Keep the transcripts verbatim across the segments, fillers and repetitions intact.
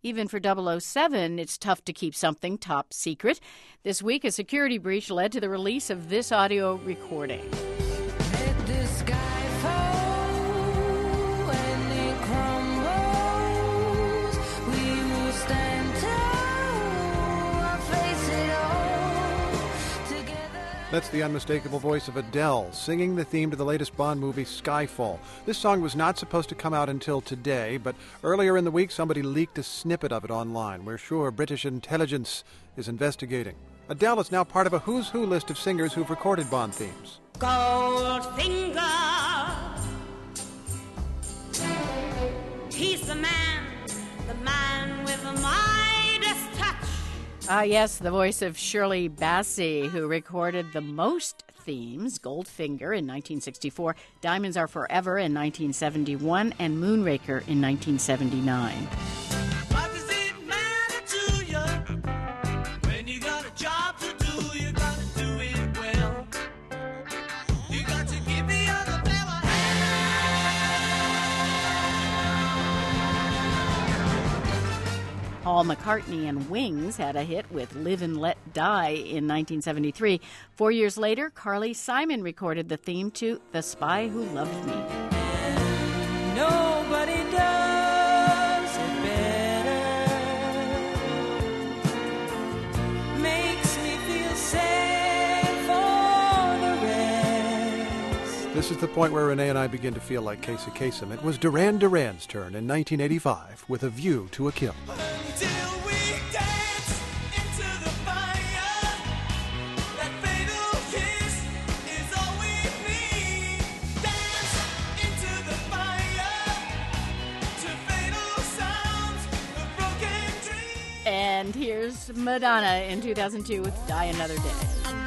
Even for double oh seven, it's tough to keep something top secret. This week, a security breach led to the release of this audio recording. Let the sky fall and it crumbles. We will stand tall, face it all together. That's the unmistakable voice of Adele singing the theme to the latest Bond movie, Skyfall. This song was not supposed to come out until today, but earlier in the week somebody leaked a snippet of it online. We're sure British intelligence is investigating. Adele is now part of a who's who list of singers who've recorded Bond themes. Goldfinger, he's the man, the man with the Midas touch. Ah, yes, the voice of Shirley Bassey, who recorded the most themes, Goldfinger in nineteen sixty-four, Diamonds Are Forever in nineteen seventy-one, and Moonraker in nineteen seventy-nine. What does it matter to you? When you got a job to do, you gotta do it well. You got to give the other fella Paul McCartney and Wings had a hit with Live and Let Die in nineteen seventy-three. Four years later, Carly Simon recorded the theme to The Spy Who Loved Me. Nobody does it better. Makes me feel sad for the rest. This is the point where Renee and I begin to feel like Casey Kasem. It was Duran Duran's turn in nineteen eighty-five with A View to a Kill. until we dance into the fire. That fatal kiss is all we need. Dance into the fire to fatal sounds of broken dreams. And here's Madonna in two thousand two with Die Another Day.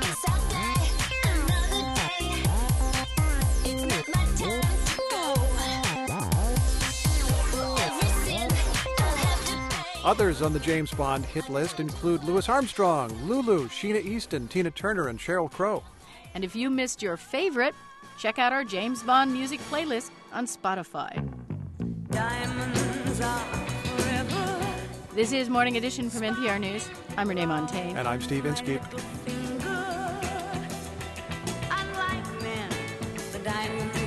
Others on the James Bond hit list include Louis Armstrong, Lulu, Sheena Easton, Tina Turner, and Sheryl Crow. And if you missed your favorite, check out our James Bond music playlist on Spotify. Diamonds are forever. This is Morning Edition from N P R News. I'm Renee Montagne. And I'm Steve Inskeep. Finger. Unlike men, the diamond